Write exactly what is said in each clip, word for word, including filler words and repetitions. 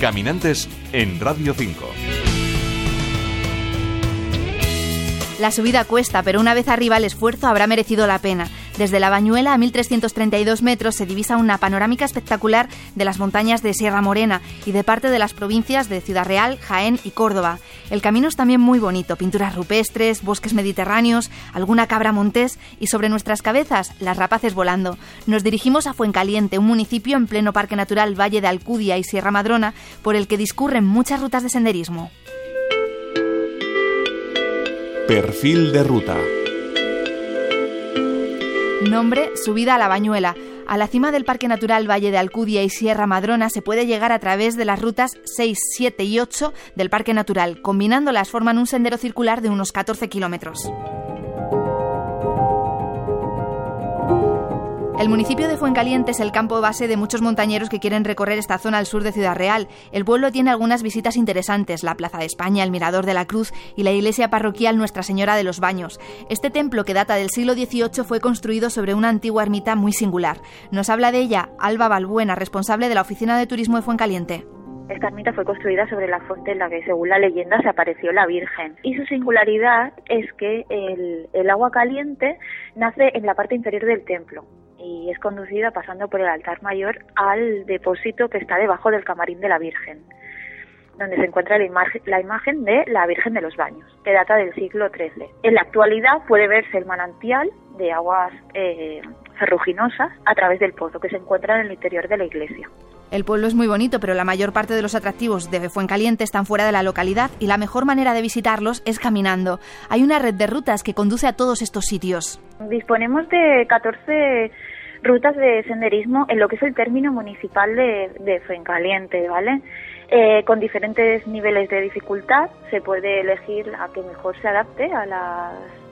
Caminantes en Radio cinco. La subida cuesta, pero una vez arriba el esfuerzo habrá merecido la pena. Desde La Bañuela, a mil trescientos treinta y dos metros, se divisa una panorámica espectacular de las montañas de Sierra Morena y de parte de las provincias de Ciudad Real, Jaén y Córdoba. El camino es también muy bonito, pinturas rupestres, bosques mediterráneos, alguna cabra montés y sobre nuestras cabezas, las rapaces volando. Nos dirigimos a Fuencaliente, un municipio en pleno Parque Natural Valle de Alcudia y Sierra Madrona, por el que discurren muchas rutas de senderismo. Perfil de ruta. Nombre: subida a La Bañuela. A la cima del Parque Natural Valle de Alcudia y Sierra Madrona se puede llegar a través de las rutas seis, siete y ocho del Parque Natural. Combinándolas forman un sendero circular de unos catorce kilómetros. El municipio de Fuencaliente es el campo base de muchos montañeros que quieren recorrer esta zona al sur de Ciudad Real. El pueblo tiene algunas visitas interesantes: la Plaza de España, el Mirador de la Cruz y la iglesia parroquial Nuestra Señora de los Baños. Este templo, que data del siglo dieciocho, fue construido sobre una antigua ermita muy singular. Nos habla de ella Alba Balbuena, responsable de la Oficina de Turismo de Fuencaliente. Esta ermita fue construida sobre la fuente en la que, según la leyenda, se apareció la Virgen. Y su singularidad es que el, el agua caliente nace en la parte inferior del templo y es conducida pasando por el altar mayor al depósito que está debajo del camarín de la Virgen, donde se encuentra la imagen, la imagen de la Virgen de los Baños, que data del siglo trece. En la actualidad puede verse el manantial de aguas eh, ferruginosas a través del pozo que se encuentra en el interior de la iglesia. El pueblo es muy bonito, pero la mayor parte de los atractivos de Fuencaliente están fuera de la localidad y la mejor manera de visitarlos es caminando. Hay una red de rutas que conduce a todos estos sitios. Disponemos de catorce rutas de senderismo en lo que es el término municipal de, de Fuencaliente, ¿vale? Eh, con diferentes niveles de dificultad. Se puede elegir la que mejor se adapte a las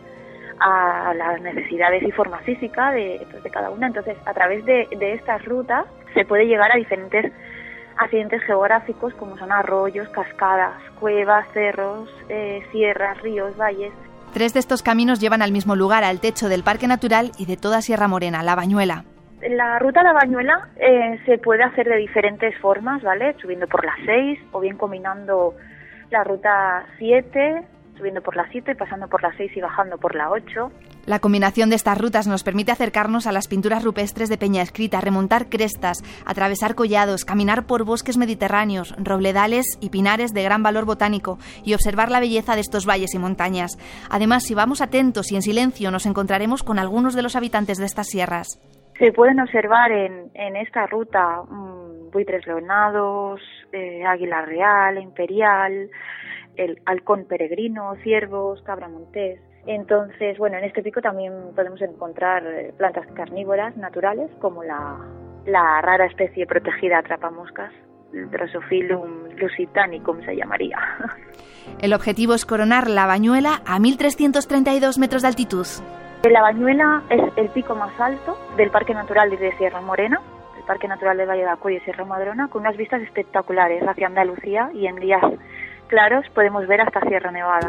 a las necesidades y forma física de, pues, de cada una. Entonces, a través de, de estas rutas se puede llegar a diferentes accidentes geográficos, como son arroyos, cascadas, cuevas, cerros, eh, sierras, ríos, valles. Tres de estos caminos llevan al mismo lugar, al techo del Parque Natural y de toda Sierra Morena, La Bañuela. La ruta La Bañuela eh, se puede hacer de diferentes formas, ¿vale? Subiendo por la seis o bien combinando la ruta siete, subiendo por la siete, pasando por la seis y bajando por la ocho. La combinación de estas rutas nos permite acercarnos a las pinturas rupestres de Peña Escrita, remontar crestas, atravesar collados, caminar por bosques mediterráneos, robledales y pinares de gran valor botánico y observar la belleza de estos valles y montañas. Además, si vamos atentos y en silencio, nos encontraremos con algunos de los habitantes de estas sierras. Se pueden observar en, en esta ruta mmm, buitres leonados, eh, águila real, imperial, el halcón peregrino, ciervos, cabra montés. Entonces, bueno, en este pico también podemos encontrar plantas carnívoras naturales, como la, la rara especie protegida atrapamoscas, el Drosophilum lusitanicum se llamaría. El objetivo es coronar La Bañuela a mil trescientos treinta y dos metros de altitud. La Bañuela es el pico más alto del Parque Natural de Sierra Morena, el Parque Natural del Valle de Alcudia y Sierra Madrona, con unas vistas espectaculares hacia Andalucía, y en días claros podemos ver hasta Sierra Nevada.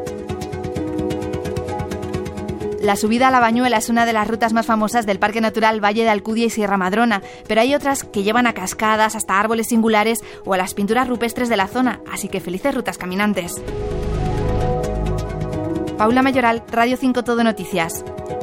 La subida a La Bañuela es una de las rutas más famosas del Parque Natural Valle de Alcudia y Sierra Madrona, pero hay otras que llevan a cascadas, hasta árboles singulares o a las pinturas rupestres de la zona, así que felices rutas caminantes. Paula Mayoral, Radio cinco Todo Noticias.